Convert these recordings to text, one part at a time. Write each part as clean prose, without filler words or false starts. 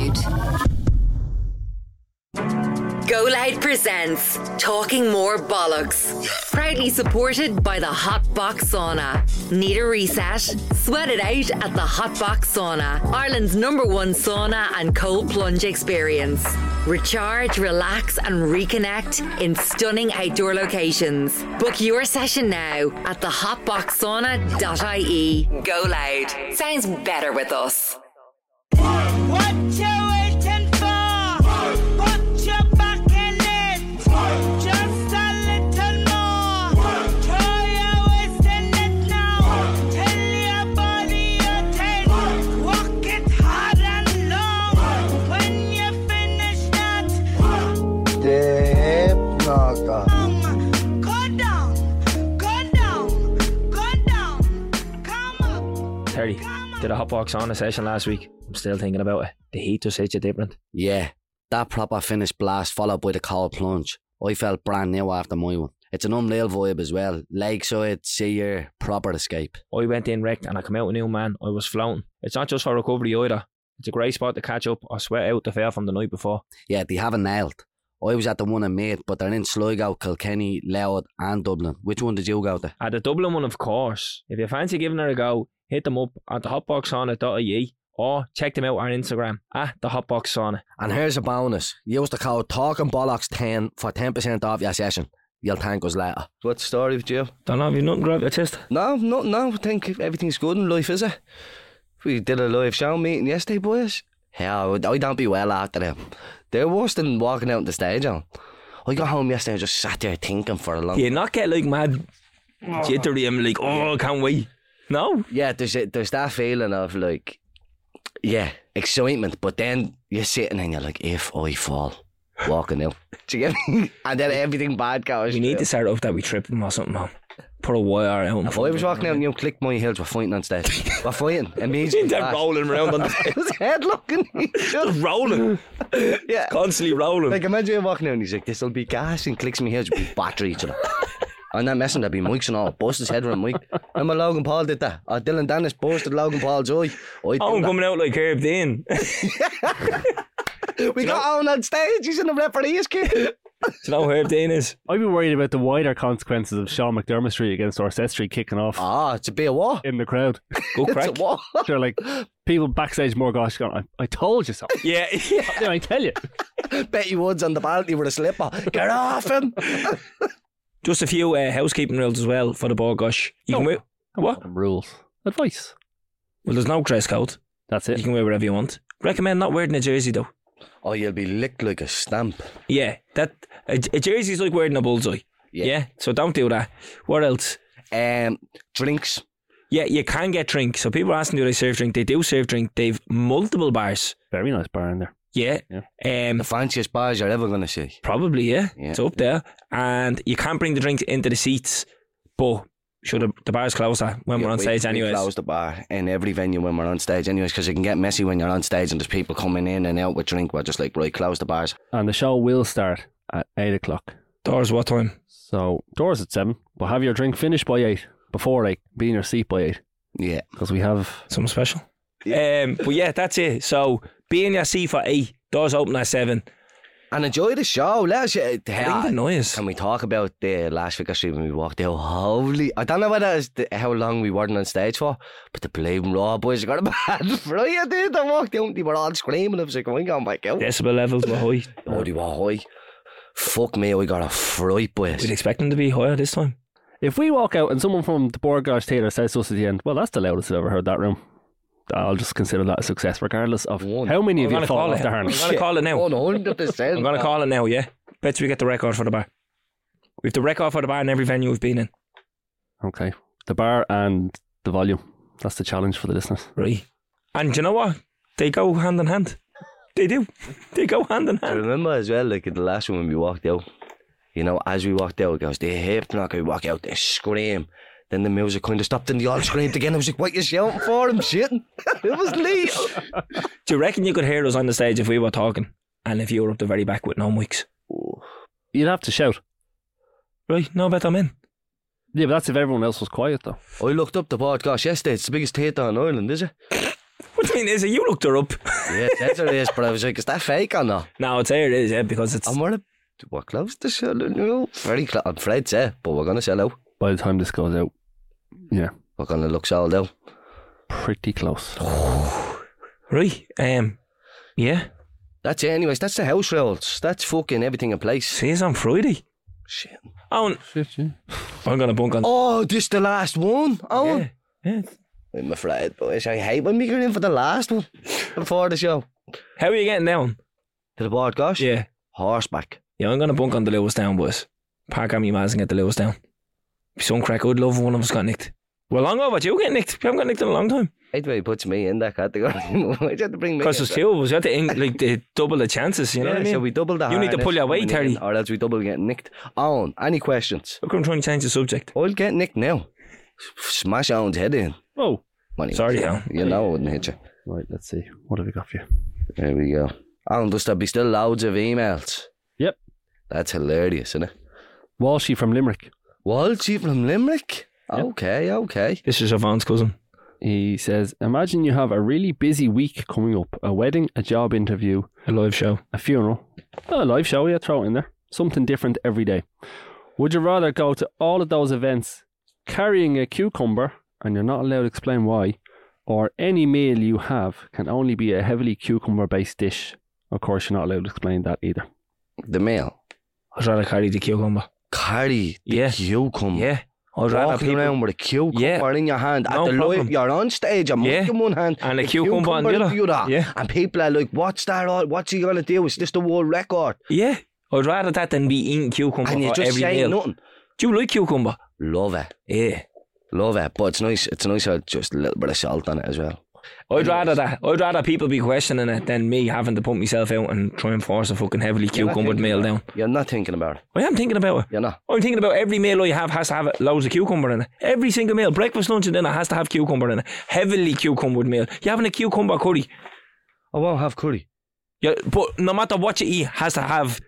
Loud. Go Loud presents Talking More Bollocks. Proudly supported by the Hot Box Sauna. Need a reset? Sweat it out at the Hot Box Sauna, Ireland's #1 sauna and cold plunge experience. Recharge, relax and reconnect in stunning outdoor locations. Book your session now at thehotboxsauna.ie. Go Loud. Sounds better with us. What you waiting for? Put your back in it. Just a little more. Throw your waist in it now. Tell your body you're 10. Walk it hard and long. When you finish that, The hip knocker. go down, go down, go down. Come up. Terry, did a hot box on a session last week. I'm still thinking about it. The heat just hit you different. Yeah, that proper finish blast followed by the cold plunge. I felt brand new after my one. It's an unreal vibe as well. Lakeside, see your proper escape. I went in wrecked and I come out a new man. I was floating. It's not just for recovery either. It's a great spot to catch up or sweat out the fare from the night before. Yeah, they haven't nailed. I was at the one in Meath, but they're in Sligo, Kilkenny, Louth and Dublin. Which one did you go to? At the Dublin one, of course. If you fancy giving it a go, hit them up at thehotboxsauna.ie or check them out on Instagram at thehotboxsauna. And here's a bonus. Use the code TalkingBollocks10 for 10% off your session. You'll thank us later. What's the story with you? Don't know if you've nothing grab your chest. No, I think everything's good in life, is it? We did a live show meeting yesterday, boys. Yeah, I don't be well after them. They're worse than walking out on the stage on. I got home yesterday and just sat there thinking for a long Do you not get like mad jittery and like, oh, can't wait? No? Yeah, there's that feeling of like, yeah, excitement, but then you're sitting and you're like, if I fall, walking out. Do you get me? And then everything bad goes. We need to start off that we trip them or something, man. Put a wire out. If I was walking out and you clicked my heels, we're fighting on stage. We're fighting immediately. They're rolling around on the stage. His head looking. Just rolling. Yeah. Constantly rolling. Like imagine you walking out and he's like, this'll be gas, and clicks my heels, we'll be battery each other. I'm not messing, there'll be mics and all. Bust his head around mic. Remember Logan Paul did that? Dylan Dennis busted Logan Paul's eye. I'm coming out like Herb Dean. We got Owen on stage, he's in the referee's kit. Do you know who Herb Dean is? I'd be worried about the wider consequences of Sean McDermott Street against Dorset Street kicking off It's a bit of what? in the crowd. Good crack. It's a what? They're like, people backstage more gosh going, I told you so. Yeah. Did I tell you? Betty Woods on the balcony with a slipper. Get off him. Just a few housekeeping rules as well for the ball gush. You can wear what? Rules. Advice. Well, there's no dress code. That's You it. can wear whatever you want. Recommend not wearing a jersey though. Oh, you'll be licked like a stamp. Yeah, that a jersey's like wearing a bullseye. Yeah, so don't do that. What else? Drinks. Yeah, you can get drink. So people are asking, do they serve drink? They do serve drink. They've multiple bars. Very nice bar in there. Yeah. The fanciest bars you're ever going to see. Probably, yeah. Yeah. It's up there. And you can't bring the drinks into the seats, but should the bar's close when we're on stage anyways. We close the bar in every venue when we're on stage anyways, because it can get messy when you're on stage and there's people coming in and out with drink. We're just like, right, close the bars. And the show will start at 8 o'clock. Doors what time? So, doors at 7, but have your drink finished by 8, before 8, be in your seat by 8. Yeah. Because we have... Something special. But yeah, that's it. So, be in your seat for 8, doors open at 7. And enjoy the show. Let us Bring the noise. Can we talk about the last Vicar Street when we walked out? Holy, I don't know whether it's how long we weren't on stage for, but the Believing Raw boys got a bad fright, dude. They walked out and they were all screaming. I was like, I'm going back out. Decibel levels were high. Oh, they were high. Fuck me, we got a fright, boys. We'd expect them to be higher this time. If we walk out and someone from the Borgars Theatre says to us at the end, well, that's the loudest I've ever heard that room, I'll just consider that a success, regardless of how many of you fall off the harness. I'm going to call it now. 100%. I'm going to call it now, yeah. Bet we get the record for the bar. We've the record for the bar in every venue we've been in. Okay. The bar and the volume. That's the challenge for the listeners. Right. And do you know what? They go hand in hand. They do. They go hand in I hand. remember as well, like in the last one when we walked out, you know, as we walked out, it goes, they hip knock, we walk out, they scream. Then the music kind of stopped and they all screamed again. I was like, what you shouting for? I'm shitting. It was late. Do you reckon you could hear us on the stage if we were talking and if you were up the very back with no mics? You'd have to shout. Right, no bet I'm in. Yeah, but that's if everyone else was quiet though. I looked up the podcast yesterday. It's the biggest theatre in Ireland, is it? What do you mean, is it? You looked her up. Yeah, that's what it is, but I was like, is that fake or not? No, it's there it is, yeah, because it's... And we're close to selling, you know. Very close. I'm afraid to say, but we're going to sell out. By the time this goes out, yeah, We're going to look sold out. pretty close. Right, yeah. That's it anyways, that's the house rules. That's fucking everything in place. See us on Friday. Shit. Owen, Shit, yeah. I'm going to bunk on... Oh, this the last one? Oh, Yeah. I'm afraid, boys. I hate when we get in for the last one before the show. How are you getting down? To the board, gosh? Yeah. Horseback. Yeah, I'm going to bunk on the Lewistown, boys. Park on me Maz and get the Lewistown. Be some crack. I'd love if one of us got nicked. Well, long over, you get nicked. You haven't got nicked in a long time. Hate the way he puts me in that category. Why'd you have to bring me Because in? there's two of us. You have to they double the chances, you know what I mean? So we double the You need to harness pull your weight, coming in, Terry. or else we double getting nicked. Owen, any questions? Look, I'm trying to change the subject. I'll get nicked now. Smash Owen's head in. Oh, Money. Sorry, Owen. You know I wouldn't hit you. right, let's see. What have we got for you? There we go. Owen, does there be still loads of emails? Yep. That's hilarious, isn't it? Walshy from Limerick. Walshy from Limerick? Yep. Okay. This is Yvonne's cousin. He says, imagine you have a really busy week coming up. A wedding, a job interview, A live show. a funeral. A live show, yeah, throw it in there. Something different every day. Would you rather go to all of those events carrying a cucumber, and you're not allowed to explain why, or any meal you have can only be a heavily cucumber-based dish? Of course, you're not allowed to explain that either. The mail. I'd rather carry the cucumber. Carry the Yeah. cucumber. Yeah. I'd rather Walking people... around with a cucumber Yeah. in your hand. No At the problem. you're on stage, a mic Yeah. in one hand, And a the cucumber in the other. Yeah. And people are like, what's that? What's he going to do? Is this the world record? Yeah. I'd rather that than be eating cucumber And you for just every say meal. nothing. Do you like cucumber? Love it. Yeah. Love it. But it's nice. It's nice to have just a little bit of salt on it as well. I'd rather that. I'd rather people be questioning it than me having to put myself out and try and force a fucking heavily You're not cucumbered thinking meal about down. it. You're not thinking about it. I am thinking about it. You're not. I'm thinking about every meal I have has to have loads of cucumber in it. Every single meal, breakfast, lunch and dinner has to have cucumber in it. Heavily cucumbered meal. You're having a cucumber curry. I won't have curry. Yeah, but no matter what you eat, has to have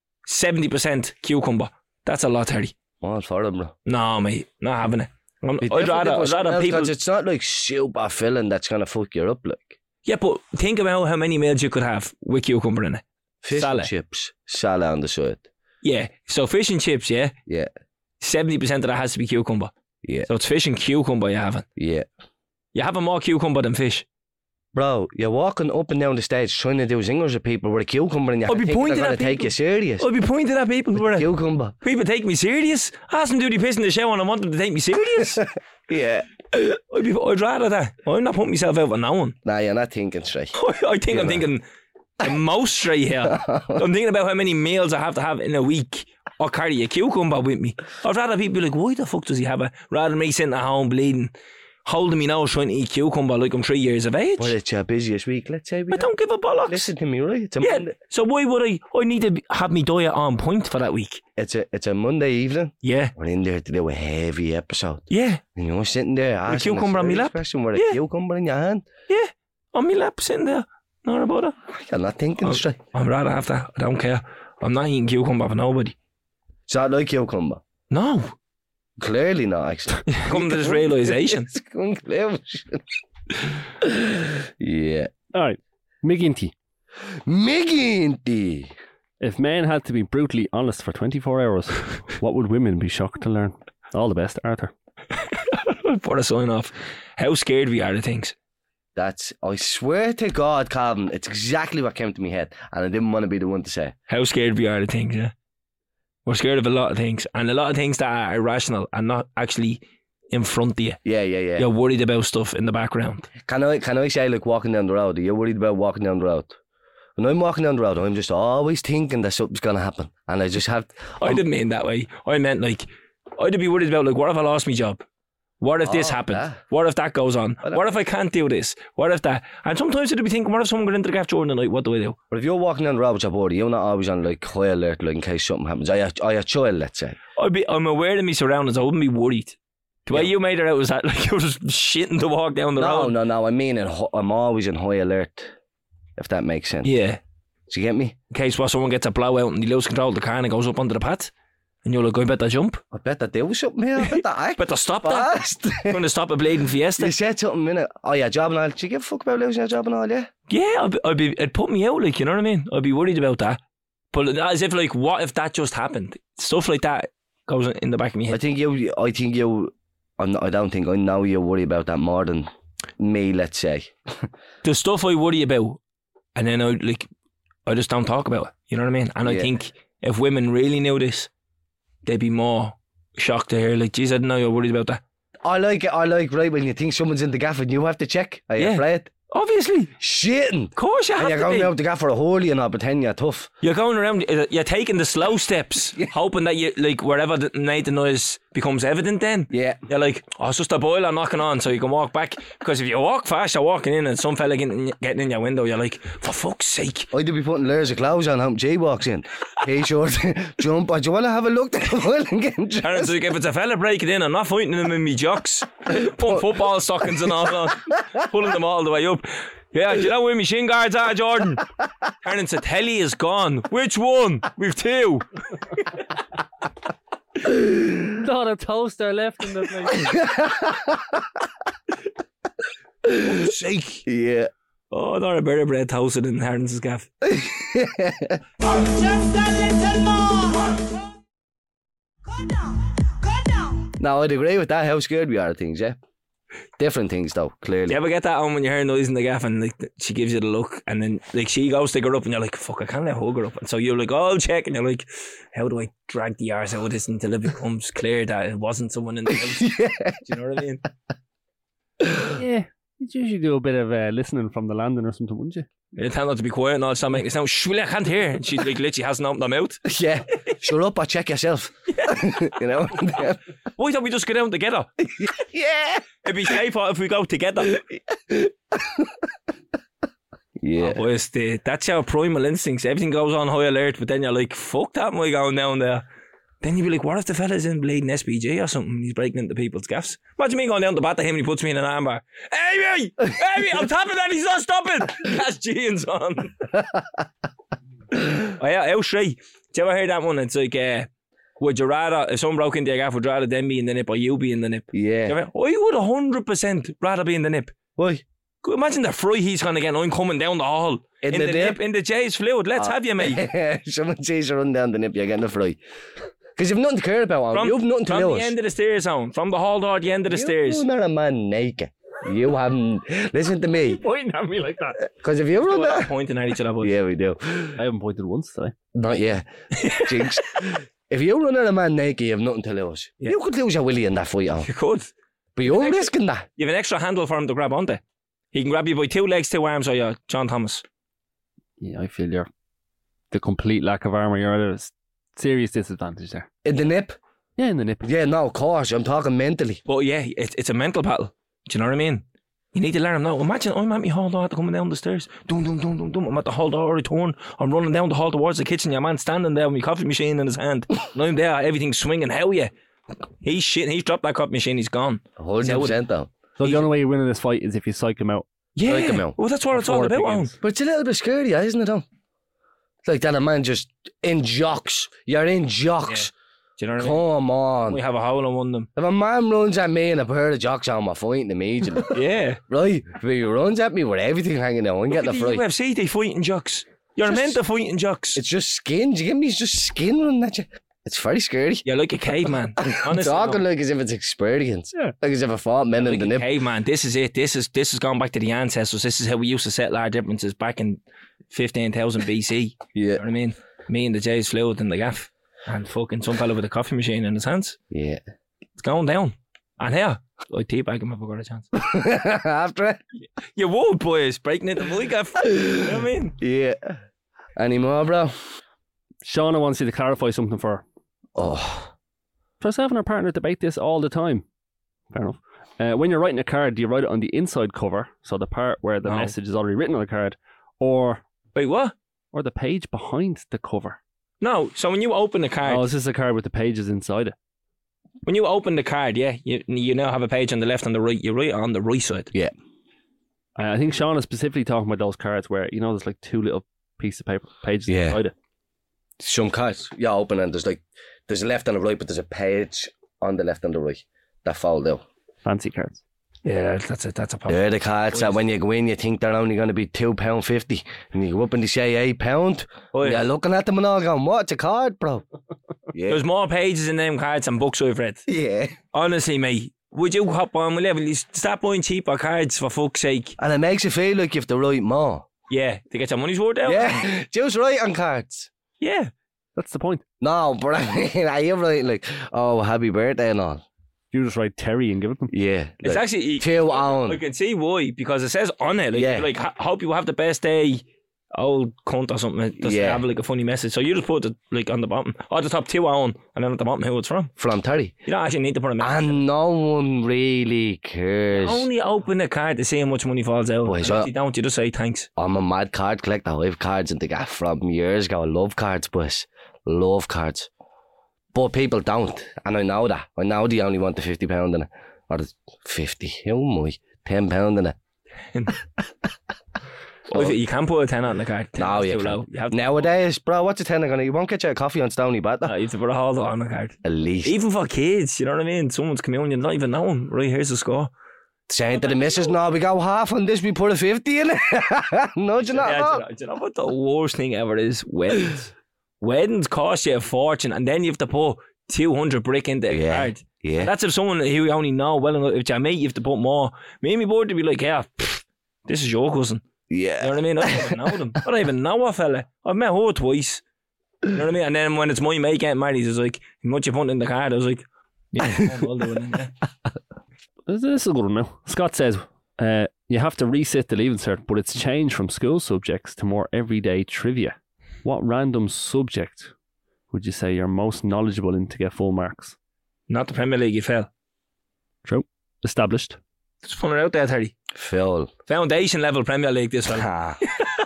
70% cucumber. That's a lot, Terry. All for them, bro. No, mate, not having it. I'd rather people... Because it's not like super filling that's going to fuck you up, like. Yeah, but think about how many meals you could have with cucumber in it. Fish Salad. and chips. Salad on the side. Yeah, so fish and chips, yeah? Yeah. 70% of that has to be cucumber. Yeah. So it's fish and cucumber you're having. Yeah. You're having more cucumber than fish. Bro, you're walking up and down the stage trying to do zingers with people with a cucumber in your I'll hand. be They're pointing going to at take people. you serious. I'd be pointing at people, brother. Cucumber. People take me serious. Ask them to do the piss in the shower and I want them to take me serious. Yeah. I'd rather that. I'm not putting myself out for no one. Nah, you're not thinking straight. I think I'm thinking the most straight here. I'm thinking about how many meals I have to have in a week or carry a cucumber with me. I'd rather people be like, why the fuck does he have it? Rather than me sitting at home bleeding, holding me nose trying to eat cucumber like I'm 3 years of age. Well, it's your busiest week, let's say. I don't give a bollocks. Listen to me, right? It's a Yeah, Monday. so why would I need to have my diet on point for that week. It's a Monday evening. Yeah, We're in there to do a heavy episode. yeah, And you're sitting there With a asking cucumber on my lap. Question with Yeah. a cucumber in your hand. yeah. On my lap sitting there. Not about it. You're not thinking straight. I'd rather have that. I don't care. I'm not eating cucumber for nobody. It's not like cucumber. No. Clearly not, actually. Come to this realisation. It's conclusion. Yeah. All right. McGinty. McGinty. If men had to be brutally honest for 24 hours, what would women be shocked to learn? All the best, Arthur. Put a sign off. How scared we are of things. I swear to God, Calvin, it's exactly what came to my head, and I didn't want to be the one to say. How scared we are of things, yeah? We're scared of a lot of things. And a lot of things that are irrational and not actually in front of you. Yeah. You're worried about stuff in the background. Can I say, like, walking down the road? Are you worried about walking down the road? When I'm walking down the road, I'm just always thinking that something's going to happen. And I just have... I didn't mean that way. I meant like, I'd be worried about like, what if I lost my job? What if this happened? that. What if that goes on? What if I can't do this? What if that? And sometimes I'd be thinking, what if someone got into the gaff during the night? What do I do? But if you're walking down the road with your buddy, you're not always on, like, high alert, like, in case something happens. Or your child, let's say. I'm aware of my surroundings. I wouldn't be worried. The way you made it out was that like you were just shitting to walk down the road. No. I mean, I'm always in high alert, if that makes sense. Yeah. Do you get me? In case someone gets a blowout and he loses control of the car and it goes up under the path. And you're like, I better jump. I better do something here. I better act. Better stop that. fast. Going to stop a bleeding fiesta. You said something a minute. Oh yeah, job and all. Do you give a fuck about losing your job and all, yeah? Yeah, it'd put me out, like, you know what I mean? I'd be worried about that. But as if, like, what if that just happened? Stuff like that goes in the back of my I head. think you, I don't think, I know you worry about that more than me, let's say. The stuff I worry about, and then I just don't talk about it. You know what I mean? And I Yeah. think if women really knew this, they'd be more shocked to hear, like, geez, I didn't know you were worried about that. I like it, right, when you think someone's in the gaff and you have to check. Are you Yeah. afraid? Obviously. Shitting. Of course you And have you're to going be. out the gaff for a hole, and pretend you're tough. You're going around, you're taking the slow steps, hoping that you, like, wherever the night the noise becomes evident then. Yeah. You're like, oh, it's just a boiler knocking on so you can walk back. Because if you walk fast, you're walking in and some fella getting in your window, you're like, for fuck's sake. I'd be putting layers of clothes on how Jay walks in. T-shirt, jumper. Do you want to have a look at the while and get And dressed? it's like, if it's a fella breaking in, I'm not fighting him in me jocks. Putting football stockings and all on. Pulling them all the way up. Yeah, do you know where my shin guards are, Jordan? Terence, the telly is gone. Which one? We've two. Not a toaster left in the place. Sake. Yeah. Oh, not a better bread toasted in Terrence's gaff. Just a little more. Go down. Go down. No, I'd agree with that. How scared we are of things, yeah? Different things, though, clearly. Do you ever get that on when you hear noise in the gaff and, like, she gives you the look and then, like, she goes to get her up and you're like, fuck, I can't let her hug her up. And so you're like, oh, I'll check. And you're like, how do I drag the arse out of this until it becomes clear that it wasn't someone in the house? Yeah. Do you know what I mean? Yeah. You'd usually do a bit of listening from the landing or something, wouldn't you? You tell her to be quiet and all, start making a sound. Shh, I can't hear. And she, like, literally hasn't opened her mouth. Yeah. Shut up or check yourself. You know? Why don't we just go down together? Yeah. It'd be safer if we go together. Yeah. Boys, that's your primal instincts. Everything goes on high alert, but then you're like, fuck that, am I going down there? Then you'd be like, what if the fella's in bleeding SPG or something? He's breaking into people's gaffs. Imagine me going down to bat to him and he puts me in an armbar. Amy! Amy! I'm tapping that, he's not stopping! That's jeans on. Oh yeah, how shy. Do you ever hear that one? It's like, would you rather, if someone broke into your gaff, would you rather them be in the nip or you be in the nip? Yeah. I would 100% rather be in the nip. Why? Imagine the fry he's going to get. I'm coming down the hall. In the nip? In the Jay's fluid. Let's have you, mate. Someone sees you run down the nip, you're getting a fry. Because you've nothing to care about, From, you've nothing to from lose. the end of the stairs on. From the hall door to the end of the stairs. You're not a man naked. You haven't. Listen to me. Pointing at me like that. Because if you run We're that. pointing at each other, boys. Yeah, we do. I haven't pointed once today. Not yet. Jinx. If you run at a man naked, you have nothing to lose. Yeah. You could lose your willy in that fight, on. You could. But you're risking that. You have an extra handle for him to grab onto. He can grab you by 2 legs, 2 arms, or you're John Thomas. Yeah, I feel you're the complete lack of armour. You're at a serious disadvantage there. In the nip? Yeah, in the nip. Yeah, no, of course. I'm talking mentally. But yeah, it's a mental battle. Do you know what I mean? You need to learn him now. Imagine I'm at my hall door coming down the stairs. Dum, dum, dum, dum, dum. I'm at the hall door, I turn. I'm running down the hall towards the kitchen. Your man standing there with my coffee machine in his hand. And I'm there, everything's swinging. Hell yeah. He's shit. He's dropped that coffee machine. He's gone. 100% though. So the only way you're winning this fight is if you psych him out. Yeah. Like him out. Well, that's what it's all Before it about, Alan. begins. But it's a little bit scary, isn't it, though? It's like that a man just in jocks. You're in jocks. Do you know what I mean? Come on. We have a hole in one of them. If a man runs at me in a pair of jocks on, we're fighting immediately. Yeah. Right? If he runs at me with everything hanging out, I'm getting a The fright. UFC, they fight in jocks. You're Just- meant to fight in jocks. It's just skin. Do you get me? It's just skin running at you. It's very scary. You're like a caveman. I'm Honestly, talking no. like as if it's experience. Yeah. Like as if I fought men in Like the a nip. caveman. This is it. This is going back to the ancestors. This is how we used to settle our differences back in 15,000 BC. You know Yeah. what I mean? Me and the Jay's fluid in the gaff. And fucking some fella with a coffee machine in his hands. Yeah. It's going down. And here, I'd teabag him if I got a chance. After it? You would, boys. Breaking into my gaff. You know what I mean? Yeah. Any more, bro? Shauna wants you to clarify something for her. Oh. Myself and her partner debate this all the time. Fair enough. When you're writing a card, do you write it on the inside cover, so the part where the No. message is already written on the card, or Wait, what? the page behind the cover? No. So when you open the card, Oh, is this a card with the pages inside it? when you open the card, yeah, you now have a page on the left and the right. You write it on the right side. Yeah. I think Shauna's specifically talking about those cards where, you know, there's like 2 little pieces of paper pages Yeah. inside it. Some cards you open and there's a left and a right, but there's a page on the left and the right that fold out. Fancy cards. Yeah, that's a problem. They're the cards that when you go in, you think they're only going to be £2.50, and you go up and they say £8. Oh, yeah. You're looking at them and all going, "What's a card, bro?" Yeah, There's more pages in them cards than books I've read. yeah. Honestly, mate. Would you hop on? Will you stop buying cheaper cards for fuck's sake? And it makes you feel like you have to write more. Yeah, to get your money's worth out. Yeah, just write on cards. Yeah. That's the point. No, but I mean, are you writing like, "Oh, happy birthday" and all? You just write Terry and give it them. Yeah, It's like, actually... two on. I can see why, because it says on it, like, Yeah. hope you have the best day, old cunt or something. It doesn't Yeah. have like a funny message. So you just put it like on the bottom, or the top 2 on, and then at the bottom who it's from. From Terry. You don't actually need to put a message. And no one really cares. Only open the card to see how much money falls out. Boys, And if you don't, you just say thanks. I'm a mad card collector. I have cards in the gaff from years ago. I love cards, boys. Love cards. But people don't. And I know that. I know they only want the £50 in it. Or the 50. Oh my. £10 in it. You can put a 10 on the card. 10 No, is you too low. can't. You have to, Nowadays, bro, what's a tenner gonna? You won't get you a coffee on Stony Batter. you have to put a hold on the card. At least. Even for kids, you know what I mean? Someone's communion, you don't even know them. Right, here's the score. Saying to the missus, "No, we go half on this, we put a 50 in it." No, do you not know? Do you know what the worst thing ever is? Weddings. Weddings cost you a fortune, and then you have to put 200 brick into a card. Yeah. And that's if someone who you only know well enough. If it's your mate, you have to put more. Me and my board to be like, yeah, this is your cousin. Yeah. You know what I mean? I don't even know them. I don't even know a fella. I've met her twice. You know what I mean? And then when it's my mate getting married, it's like, how much you put in the card? I was like, yeah, I'll do it. Yeah. This is a good one now. Scott says, you have to resit the Leaving Cert, but it's changed from school subjects to more everyday trivia. What random subject would you say you're most knowledgeable in to get full marks? Not the Premier League, you fell. True. Established. Just put it out there, Terry. Phil. Foundation level Premier League, this fella.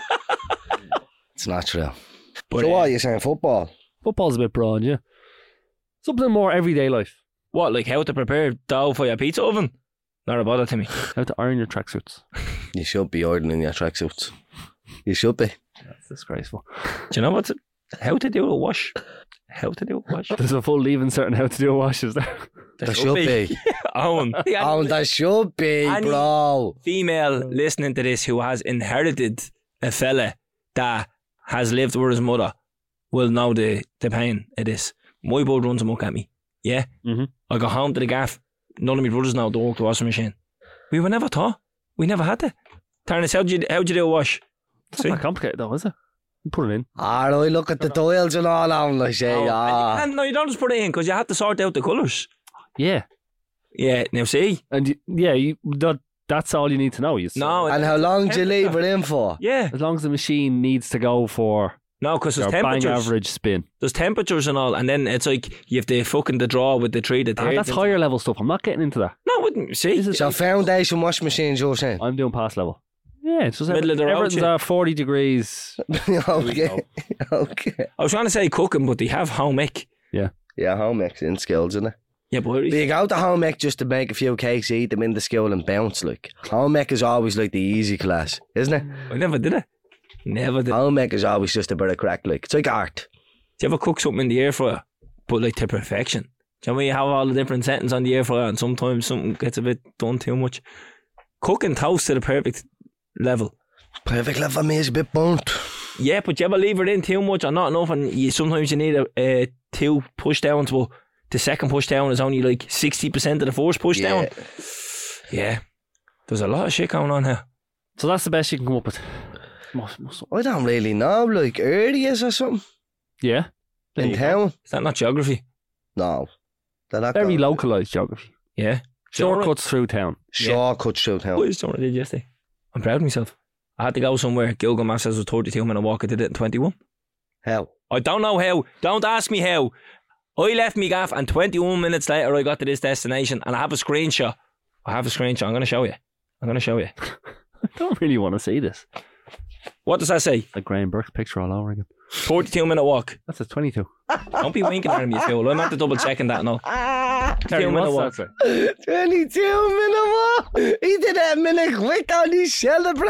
It's not true. But, So what are you saying? Football? Football's a bit broad, yeah. Something more everyday life. What, like how to prepare dough for your pizza oven? Not a bother to me. How to iron your tracksuits. You should be ironing your tracksuits. You should be. That's disgraceful. Do you know what? How to do a wash? How to do a wash? There's a full Leaving Cert on how to do a wash, is there? There should be. Owen. Oh, there should be, Any- bro. Female listening to this who has inherited a fella that has lived with his mother will know the pain it is. My bud runs amok at me. Yeah? Mhm. I go home to the gaff. None of my brothers know don't work the washing machine. We were never taught. We never had to. Tarnis, how'd you do a wash? It's See? not that complicated though, is it? You put it in. Alright, look at the dials and all on, I say, No, you don't just put it in because you have to sort out the colours. Yeah. Yeah, now see? And that's all you need to know. No. And how long do you leave it in for? Yeah. As long as the machine needs to go for No, because there's your bang temperatures. average spin. There's temperatures and all, and then it's like you have to fucking the draw with the 3 to 30. That's higher level stuff. I'm not getting into that. No, I wouldn't. See? So foundation wash machines, you're saying? I'm doing pass level. Yeah, it's just Middle of the road everything's shit. at 40 degrees. Okay. Okay. I was trying to say cooking, but they have home ec. Yeah, home ec's in skills, isn't it? Yeah, but Do you go to home ec just to make a few cakes, eat them in the school and bounce, like? Home ec is always like the easy class, isn't it? I never did it. Never did. Home ec is always just a bit of crack, like. It's like art. Do you ever cook something in the air fryer, but like to perfection? Do you know when you have all the different settings on the air fryer and sometimes something gets a bit done too much? Cooking toast to the perfect level. Perfect level for me is a bit burnt. Yeah, but you ever leave it in too much or not enough, and sometimes you need a 2 push downs, but the second push down is only like 60% of the first push down. Yeah. There's a lot of shit going on here. So that's the best you can come up with. I don't really know, like areas or something Yeah. There in you go. town. Is that not geography? No. They're not Very going- localised geography. Yeah. Shortcuts through town. Shortcuts through town. What is something I did yesterday? I'm proud of myself. I had to go somewhere. Google Maps says it was 32-minute walk. I did it in 21. How? I don't know how. Don't ask me how. I left me gaff and 21 minutes later I got to this destination and I have a screenshot. I'm going to show you. I don't really want to see this. What does that say? Like Graham Burke's picture all over again. 42-minute walk. That's a 22. Don't be winking at me, you fool. I'm at the double checking that now. 42-minute walk. what's that say? 22 minute walk. He did that minute quick on his celebrate.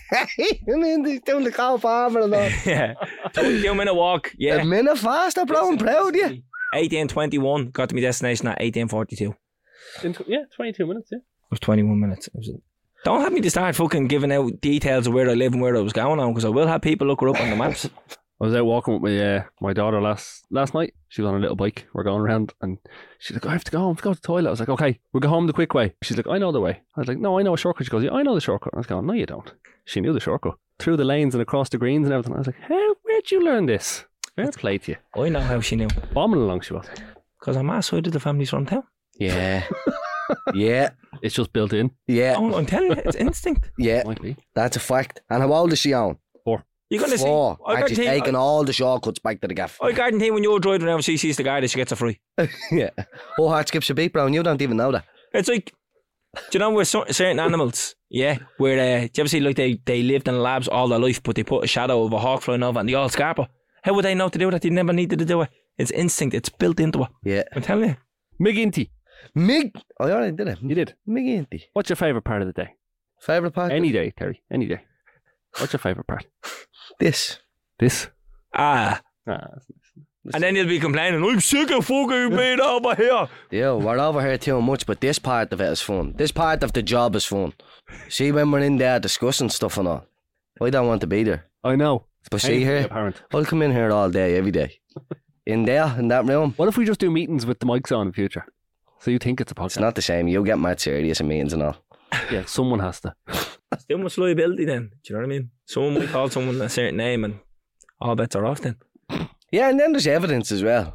And then he's doing the cow farmer and all. Yeah. 22-minute walk. Yeah. A minute faster, bro. I'm proud of you. 18:21. Got to my destination at 18:42. Yeah, 22 minutes, yeah. It was 21 minutes. Don't have me to start fucking giving out details of where I live and where I was going on, because I will have people look her up on the maps. I was out walking with my daughter last night. She was on a little bike. We're going around and she's like, I have to go home to go to the toilet. I was like, okay, we'll go home the quick way. She's like, I know the way. I was like, no, I know a shortcut. She goes, yeah, I know the shortcut. I was going, no, you don't. She knew the shortcut. Through the lanes and across the greens and everything. I was like, where'd you learn this? Fair play to you. I know how she knew. Bombing along she was. Because on my side of the family's from town. Yeah. Yeah. It's just built in. Yeah. Oh, I'm telling you, it's instinct. Yeah. Might be. That's a fact. And how old is she on? 4. You're going to see. 4. I And she's guarantee, taking all the shortcuts back to the gaff. I guarantee when you're driving around, she sees the guy that she gets a free. Yeah. Oh, heart skips a beat, bro, and you don't even know that. It's like, do you know with certain animals, yeah, where, do you ever see like they lived in labs all their life, but they put a shadow of a hawk flying over and they all scarper? How would they know to do that? They never needed to do it. It's instinct. It's built into it. Yeah. I'm telling you. McGinty. I already did it. You did. McGinty. What's your favourite part of the day? Favourite part? Any day, Terry. Any day. What's your favourite part? This. This? Ah. That's nice. And then you'll be complaining, I'm sick of fucking being over here. Yeah, we're over here too much, but this part of it is fun. This part of the job is fun. See, when we're in there discussing stuff and all, I don't want to be there. I know. But see here, Apparent. I'll come in here all day, every day. In there, in that room. What if we just do meetings with the mics on in the future? So you think it's a podcast? It's not the same. You get mad serious in meetings and all. Yeah, someone has to. It's too much liability then. Do you know what I mean? Someone might call someone a certain name and all bets are off then. Yeah, and then there's evidence as well.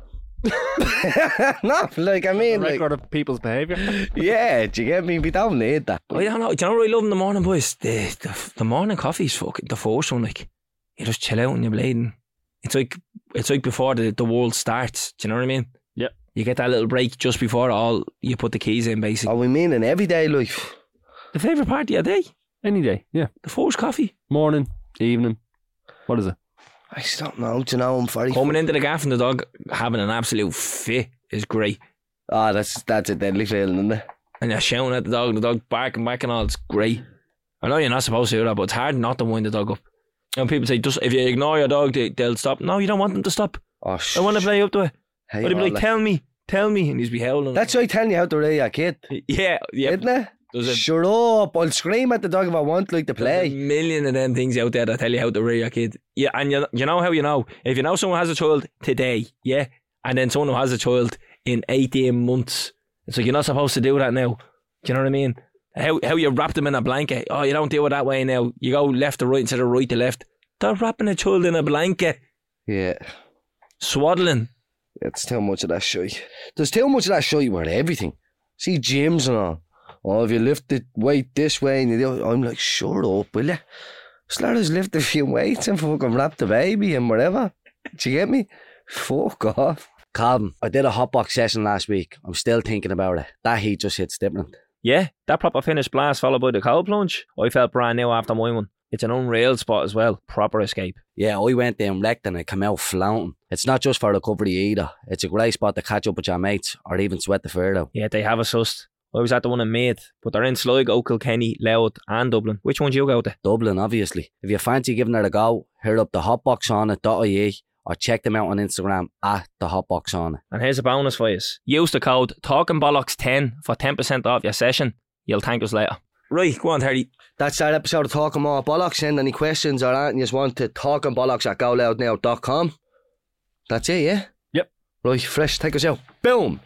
No, like, I mean, like, Record of people's behaviour. yeah, do you get me? We don't need that. I don't know. Do you know what I love in the morning, boys? The morning coffee's fucking the first one. Like, you just chill out and you're bleeding. It's like before the world starts. Do you know what I mean? Yep. You get that little break just before you put the keys in, basically. Oh, we mean in everyday life. The favourite part of your day? Any day, yeah. The first coffee. Morning, evening. What is it? I just don't know. Do you know, I'm very... Coming into the gaff and the dog having an absolute fit is great. Oh, that's a deadly feeling, isn't it? And you're shouting at the dog barking back and all, it's great. I know you're not supposed to do that, but it's hard not to wind the dog up. And people say, just if you ignore your dog, they'll stop. No, you don't want them to stop. Oh, I want to play up to it. Hey, But they'll be like, tell me, and he's be howling. That's like telling you how to raise a kid, yeah. isn't it? There's a- Shut up. I'll scream at the dog if I want like to There's a play. million of them things out there that tell you how to rear your kid. Yeah, and you know how you know. If you know someone has a child today, yeah, and then someone who has a child in 18 months, it's like you're not supposed to do that now. Do you know what I mean? How you wrap them in a blanket. Oh, you don't do it that way now. You go left to right instead of right to left. They're wrapping a child in a blanket. Yeah. Swaddling. It's too much of that shit. There's too much of that shit with everything. See gyms and all. Oh, if you lift the weight this way and you do, I'm like, shut up, will you? Just let us lift a few weights and fucking wrap the baby and whatever. Do you get me? Fuck off. Calvin, I did a hotbox session last week. I'm still thinking about it. That heat just hits different. Yeah, that proper finish blast followed by the cold plunge. I felt brand new after my one. It's an unreal spot as well. Proper escape. Yeah, I went there and wrecked and I came out flaunting. It's not just for recovery either. It's a great spot to catch up with your mates or even sweat the fur out. Yeah, they have a sussed. I was at the one in Meath, but they're in Sligo, Kilkenny, Louth and Dublin. Which one do you go to? Dublin, obviously. If you fancy giving it a go, hit up the hotboxsauna.ie or check them out on Instagram at the hotboxsauna. And here's a bonus for you. Use the code TalkingBollocks10 for 10% off your session. You'll thank us later. Right, go on, Terry. That's our episode of Talking More Bollocks. Send any questions or anything you just want to talkingbollocks@goloudnow.com. That's it, yeah? Yep. Right, fresh, take us out. Boom!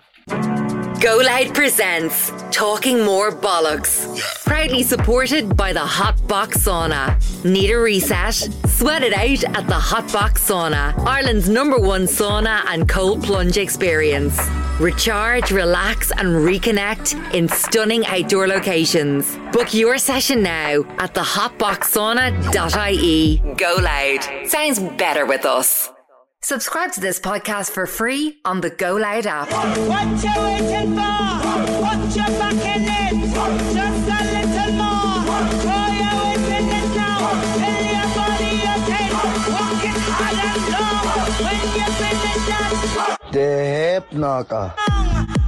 Go Loud presents Talking More Bollocks. Proudly supported by the Hot Box Sauna. Need a reset? Sweat it out at the Hot Box Sauna, Ireland's #1 sauna and cold plunge experience. Recharge, relax and reconnect in stunning outdoor locations. Book your session now at thehotboxsauna.ie. Go Loud. Sounds better with us. Subscribe to this podcast for free on the Go Loud app. What you waiting for? Put your back in it. Just a little more. Throw your weight in it now. Tell your body you're dead. Walk it hard and long. When you finish that The hip knocker. song.